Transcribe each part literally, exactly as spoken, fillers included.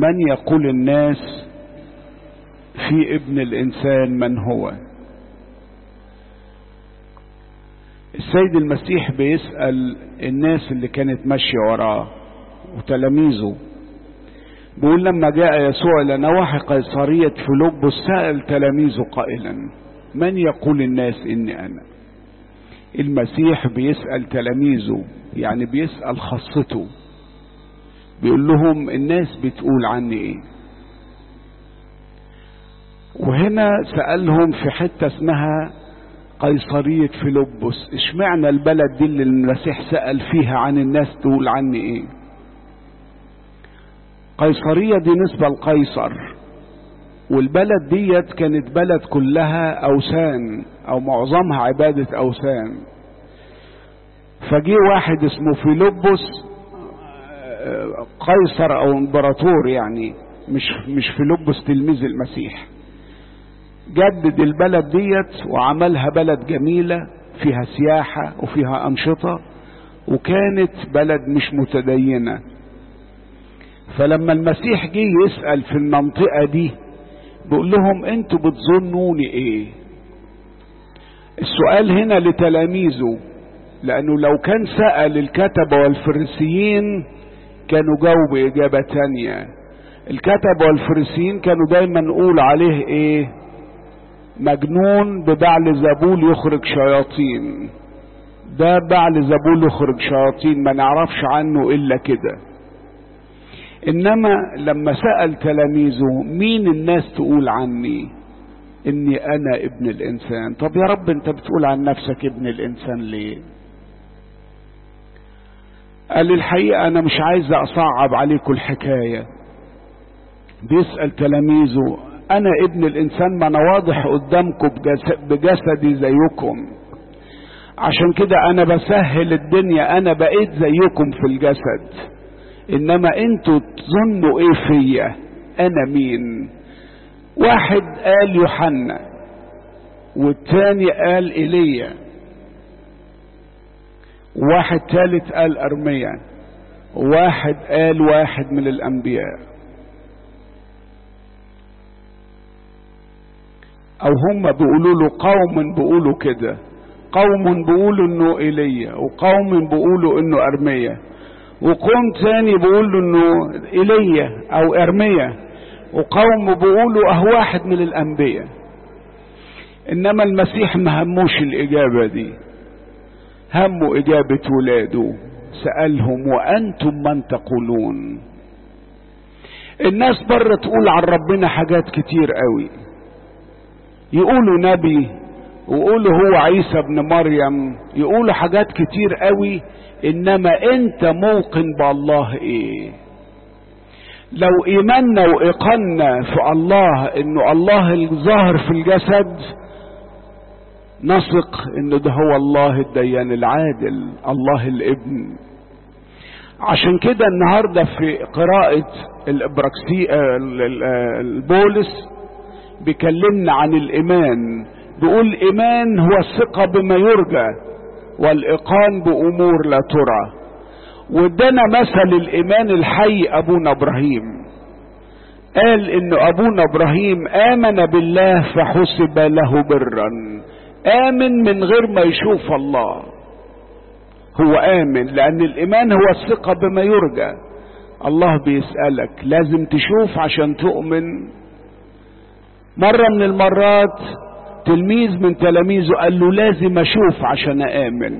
من يقول الناس في ابن الإنسان من هو؟ السيد المسيح بيسأل الناس اللي كانت ماشية وراه وتلاميذه، بيقول لما جاء يسوع إلى نواحي قيصرية فيلبس سأل تلاميذه قائلا من يقول الناس إني أنا؟ المسيح بيسأل تلاميذه، يعني بيسأل خاصته، بيقول لهم الناس بتقول عني إيه؟ وهنا سألهم في حتة اسمها قيصرية فيلبس. اشمعنى البلد دي اللي المسيح سأل فيها عن الناس تقول عني ايه؟ قيصرية دي نسبة لقيصر، والبلد ديت كانت بلد كلها اوثان او معظمها عبادة اوثان. فجي واحد اسمه فيلبس قيصر او امبراطور، يعني مش مش فيلبس تلميذ المسيح، جدد البلد ديت وعملها بلد جميلة فيها سياحة وفيها أنشطة، وكانت بلد مش متدينة. فلما المسيح جه يسأل في المنطقة دي بيقول لهم انتوا بتظنوني ايه؟ السؤال هنا لتلاميذه، لأنه لو كان سأل الكتبة والفريسيين كانوا جاوبوا إجابة تانية. الكتبة والفريسيين كانوا دايما نقول عليه ايه؟ مجنون ببعل زبول يخرج شياطين. ده بعل زبول يخرج شياطين ما نعرفش عنه الا كده. انما لما سأل تلاميذه مين الناس تقول عني؟ اني انا ابن الانسان. طب يا رب انت بتقول عن نفسك ابن الانسان ليه؟ قال الحقيقة انا مش عايز اصعب عليكم الحكاية. بيسأل تلاميذه انا ابن الانسان، ما انا واضح قدامكم بجسدي زيكم، عشان كده انا بسهل الدنيا، انا بقيت زيكم في الجسد، انما انتوا تظنوا ايه فيا؟ انا مين؟ واحد قال يوحنا، والتاني قال ايليا، واحد ثالث قال ارميا، واحد قال واحد من الانبياء. او هم بيقولوا له قوم بيقولوا كده، قوم بيقولوا انه ايليا، وقوم بيقولوا انه ارميا، وقوم تاني بيقولوا انه ايليا او ارميا، وقوم بيقولوا اه واحد من الانبياء. انما المسيح ما هموش الاجابة دي، هموا اجابة ولاده. سألهم وانتم من تقولون؟ الناس بره تقول عن ربنا حاجات كتير قوي، يقولوا نبي، ويقولوا هو عيسى ابن مريم، يقولوا حاجات كتير قوي، انما انت موقن بالله ايه؟ لو ايماننا وايقنا في الله انه الله الظاهر في الجسد، نثق انه ده هو الله الديان العادل، الله الابن. عشان كده النهارده في قراءة الابراكسي البولس بيكلمنا عن الايمان، بيقول ايمان هو الثقة بما يرجى والايقان بامور لا ترى. وادانا مثل الايمان الحي ابونا ابراهيم، قال ان ابونا ابراهيم امن بالله فحسب له برا، امن من غير ما يشوف الله، هو امن، لان الايمان هو الثقة بما يرجى. الله بيسألك لازم تشوف عشان تؤمن. مرة من المرات تلميذ من تلاميذه قال له لازم اشوف عشان امن.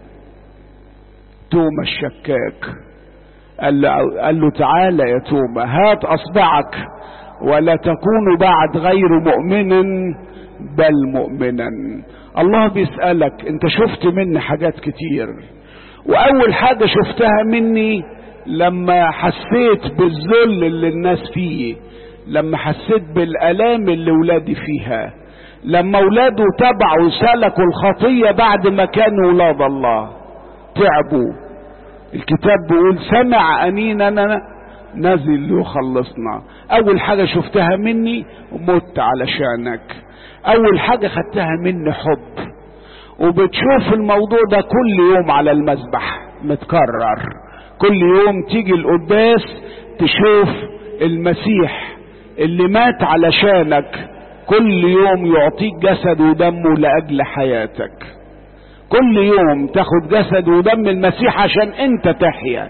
توما الشكاك قال له, قال له تعالى يا توما هات اصبعك ولا تكون بعد غير مؤمن بل مؤمنا. الله بيسألك انت شفت مني حاجات كتير، واول حاجة شفتها مني لما حسيت بالذل اللي الناس فيه، لما حسيت بالالام اللي ولادي فيها، لما اولاده تبعوا سلكوا الخطية بعد ما كانوا ولاد الله تعبوا. الكتاب بيقول سمع انيننا نزل يخلصنا. اول حاجة شفتها مني مت علشانك، اول حاجة خدتها مني حب. وبتشوف الموضوع ده كل يوم على المذبح متكرر، كل يوم تيجي القداس تشوف المسيح اللي مات علشانك كل يوم يعطيك جسد ودمه لأجل حياتك. كل يوم تاخد جسد ودم المسيح عشان انت تحيا.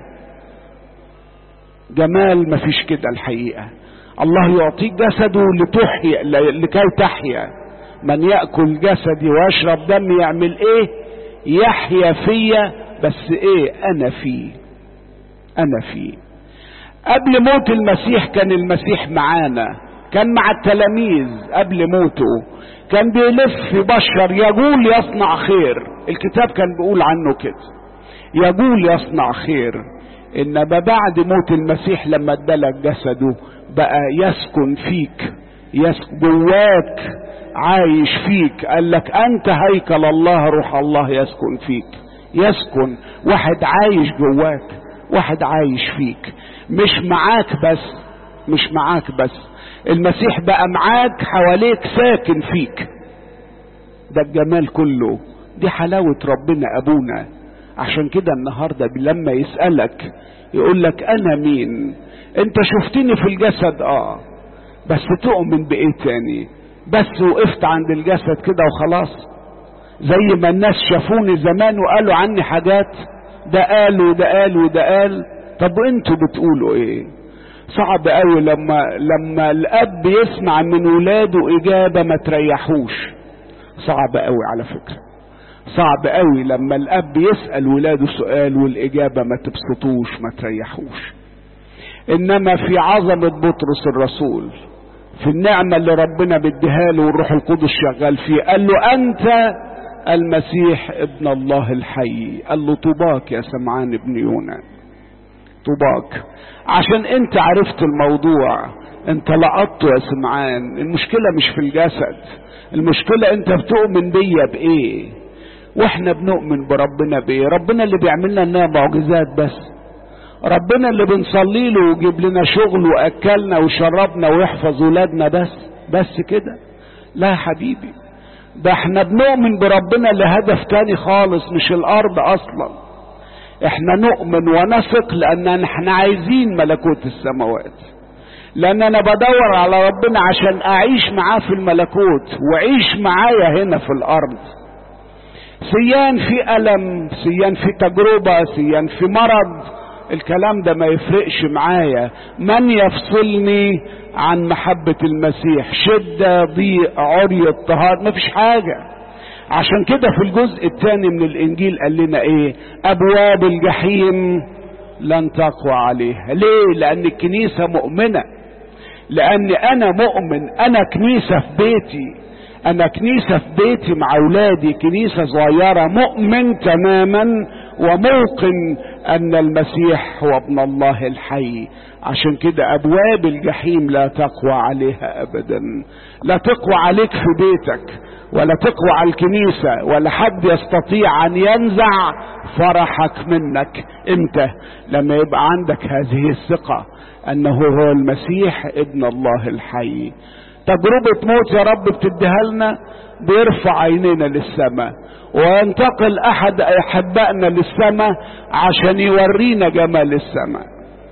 جمال مفيش كده الحقيقة. الله يعطيك جسده لتحيا، لكي تحيا. من يأكل جسدي ويشرب دمي يعمل ايه؟ يحيا فيا، بس ايه؟ انا فيه. انا فيه. قبل موت المسيح كان المسيح معانا، كان مع التلاميذ قبل موته، كان بيلف بشر يقول يصنع خير. الكتاب كان بيقول عنه كده، يقول يصنع خير. انما بعد موت المسيح لما ادالك جسده بقى يسكن فيك، يسكن جواك، عايش فيك. قال لك انت هيكل الله، روح الله يسكن فيك. يسكن واحد عايش جواك، واحد عايش فيك، مش معاك بس، مش معاك بس. المسيح بقى معاك، حواليك، ساكن فيك. ده الجمال كله، دي حلاوة ربنا أبونا. عشان كده النهاردة لما يسألك يقول لك أنا مين؟ أنت شفتني في الجسد آه، بس تؤمن بإيه تاني؟ بس وقفت عند الجسد كده وخلاص؟ زي ما الناس شافوني زمان وقالوا عني حاجات، ده قال وده قال وده قال. طب وانتوا بتقولوا ايه؟ صعب قوي لما لما الاب يسمع من ولاده اجابه ما تريحوش. صعب قوي على فكره، صعب قوي لما الاب يسال ولاده سؤال والاجابه ما تبسطوش، ما تريحوش. انما في عظمه بطرس الرسول، في النعمه اللي ربنا بيديها له والروح القدس شغال فيه، قال له انت المسيح ابن الله الحي. قال له طوباك يا سمعان ابن يونا، طوباك، عشان انت عرفت الموضوع، انت لقطته يا سمعان. المشكلة مش في الجسد، المشكلة انت بتؤمن بيا بايه، واحنا بنؤمن بربنا بايه. ربنا اللي بيعمل لنا معجزات بس، ربنا اللي بنصلي له ويجيب لنا شغل واكلنا وشربنا ويحفظ ولادنا بس، بس كده؟ لا يا حبيبي، ده احنا بنؤمن بربنا لهدف تاني خالص، مش الارض اصلا. احنا نؤمن ونثق لان احنا عايزين ملكوت السماوات، لان انا بدور على ربنا عشان اعيش معاه في الملكوت وعيش معايا هنا في الارض. سيان في ألم، سيان في تجربة، سيان في مرض، الكلام ده ما يفرقش معايا. من يفصلني عن محبة المسيح؟ شدة، ضيق، عري، اضطهاد، ما فيش حاجة. عشان كده في الجزء الثاني من الانجيل قال لنا ايه؟ ابواب الجحيم لن تقوى عليها. ليه؟ لان الكنيسة مؤمنة، لان انا مؤمن، انا كنيسة في بيتي، انا كنيسة في بيتي مع اولادي، كنيسة صغيرة، مؤمن تماما وموقن ان المسيح هو ابن الله الحي. عشان كده ابواب الجحيم لا تقوى عليها ابدا، لا تقوى عليك في بيتك، ولا تقوى على الكنيسة، ولا حد يستطيع ان ينزع فرحك منك. امتى؟ لما يبقى عندك هذه الثقة انه هو المسيح ابن الله الحي. تجربة موت يا رب بتديها لنا، بيرفع عينينا للسماء، وينتقل احد احبائنا للسماء عشان يورينا جمال السماء.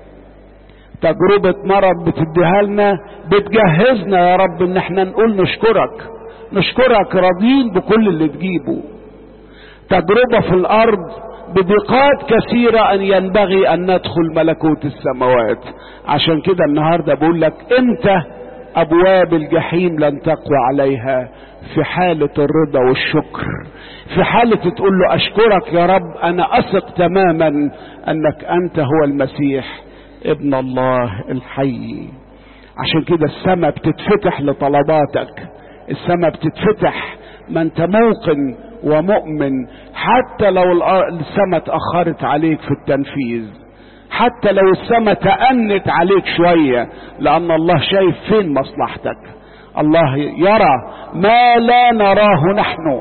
تجربة مرض بتديها لنا، بتجهزنا يا رب ان احنا نقول نشكرك، نشكرك راضين بكل اللي تجيبه. تجربة في الارض بضيقات كثيرة ان ينبغي ان ندخل ملكوت السماوات. عشان كده النهاردة بقول لك امتى ابواب الجحيم لن تقوى عليها؟ في حالة الرضا والشكر، في حالة تقول له اشكرك يا رب، انا اثق تماما انك انت هو المسيح ابن الله الحي. عشان كده السماء بتتفتح لطلباتك، السماء بتتفتح ما انت موقن ومؤمن، حتى لو السماء اتأخرت عليك في التنفيذ، حتى لو السماء تأنت عليك شوية، لأن الله شايف فين مصلحتك. الله يرى ما لا نراه نحن،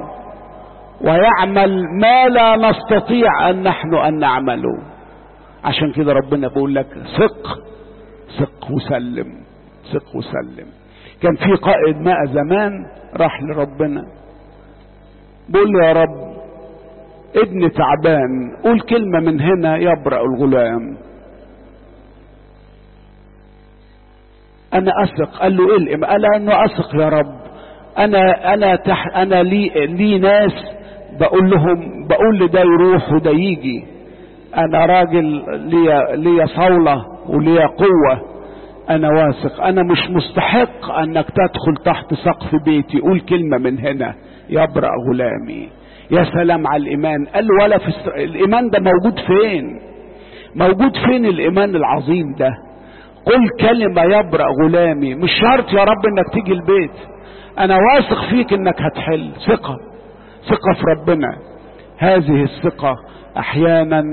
ويعمل ما لا نستطيع أن نحن أن نعمله. عشان كده ربنا بيقول لك ثق، ثق وسلم، ثق وسلم. كان في قائد ماء زمان راح لربنا بيقول له يا رب ابني تعبان، قول كلمة من هنا يبرأ الغلام. انا اثق. قال له ايه الإيمان؟ قال انه اثق يا رب، انا انا تح انا لي لي ناس بقول لهم، بقول لده يروح وده يجي، انا راجل ليا ليا صولة وليا قوة، انا واثق، انا مش مستحق انك تدخل تحت سقف بيتي، قول كلمة من هنا يبرأ غلامي. يا سلام على الايمان. قال له ولا في السر... الايمان ده موجود فين؟ موجود فين الايمان العظيم ده؟ قل كلمة يبرأ غلامي. مش شرط يا رب انك تيجي البيت، انا واثق فيك انك هتحل. ثقة، ثقة في ربنا. هذه الثقة احيانا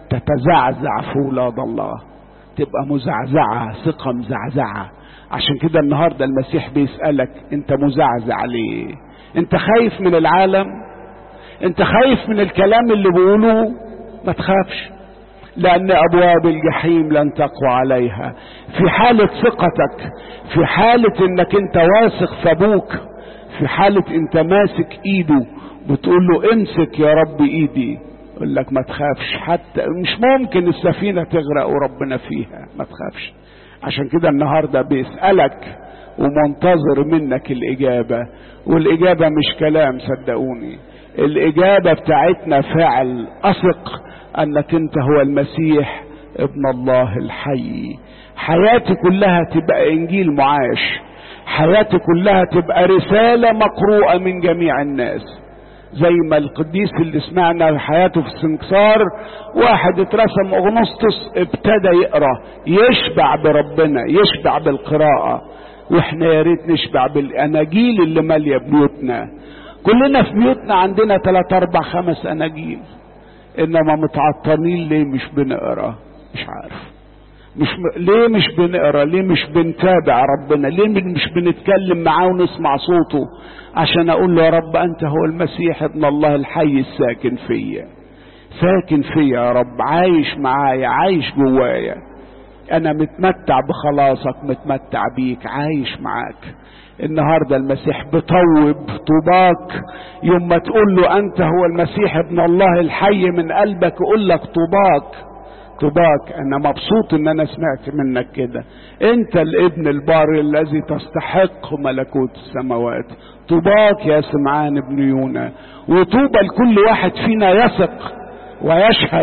تتزعزع في اولاد الله، تبقى مزعزعة، ثقة مزعزعة. عشان كده النهاردة المسيح بيسألك انت مزعزع ليه؟ انت خايف من العالم؟ انت خايف من الكلام اللي بيقوله؟ ما تخافش، لأن أبواب الجحيم لن تقوى عليها. في حالة ثقتك، في حالة انك انت واثق في ابوك، في حالة انت ماسك ايده بتقول له امسك يا رب ايدي، يقول لك ما تخافش، حتى مش ممكن السفينة تغرق وربنا فيها، ما تخافش. عشان كده النهاردة بيسألك ومنتظر منك الإجابة، والإجابة مش كلام صدقوني، الإجابة بتاعتنا فعل. أثق أنك أنت هو المسيح ابن الله الحي. حياتي كلها تبقى إنجيل معاش، حياتي كلها تبقى رسالة مقروءة من جميع الناس. زي ما القديس اللي سمعنا حياته في السنكسار، واحد اترسم أغنسطس ابتدى يقرأ، يشبع بربنا، يشبع بالقراءة. واحنا يا ريت نشبع بالأناجيل اللي مالية بيوتنا. كلنا في بيوتنا عندنا ثلاث اربع خمس أناجيل، انما متعطلين ليه مش بنقرأ؟ مش عارف. مش م... ليه مش بنقرأ؟ ليه مش بنتابع ربنا؟ ليه مش بنتكلم معاه ونسمع صوته عشان اقول له يا رب انت هو المسيح ابن الله الحي الساكن فيا، ساكن فيا يا رب، عايش معايا، عايش جوايا، انا متمتع بخلاصك، متمتع بيك، عايش معاك. النهاردة المسيح بطوب طوباك، يوم ما تقول له انت هو المسيح ابن الله الحي من قلبك، يقول لك طوباك طوباك، انا مبسوط ان انا سمعت منك كده، انت الابن البار الذي تستحق ملكوت السماوات. طوباك يا سمعان ابن يونا. وطوبى لكل واحد فينا يثق ويشهد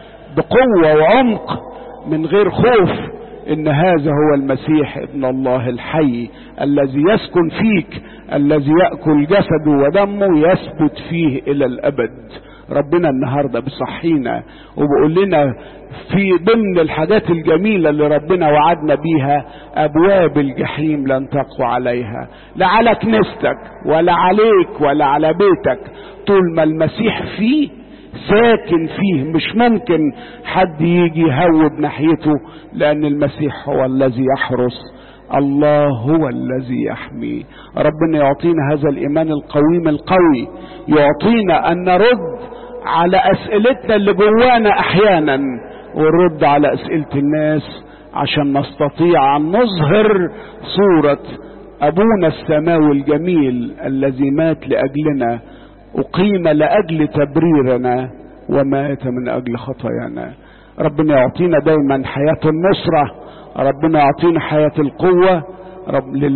بقوة وعمق من غير خوف ان هذا هو المسيح ابن الله الحي الذي يسكن فيك، الذي يأكل جسده ودمه يثبت فيه الى الابد. ربنا النهاردة بصحينا وبقول لنا في ضمن الحاجات الجميلة اللي ربنا وعدنا بيها، ابواب الجحيم لن تقوى عليها، لا على كنيستك ولا عليك ولا على بيتك، طول ما المسيح فيه ساكن فيه مش ممكن حد يجي يهوب ناحيته، لان المسيح هو الذي يحرس، الله هو الذي يحمي. ربنا يعطينا هذا الايمان القويم القوي، يعطينا ان نرد على اسئلتنا اللي جوانا احيانا، ونرد على اسئلة الناس عشان نستطيع ان نظهر صورة ابونا السماوي الجميل الذي مات لاجلنا، أقيم لأجل تبريرنا، ومات من أجل خطايانا. ربنا يعطينا دايما حياة النصرة، ربنا يعطينا حياة القوة. رب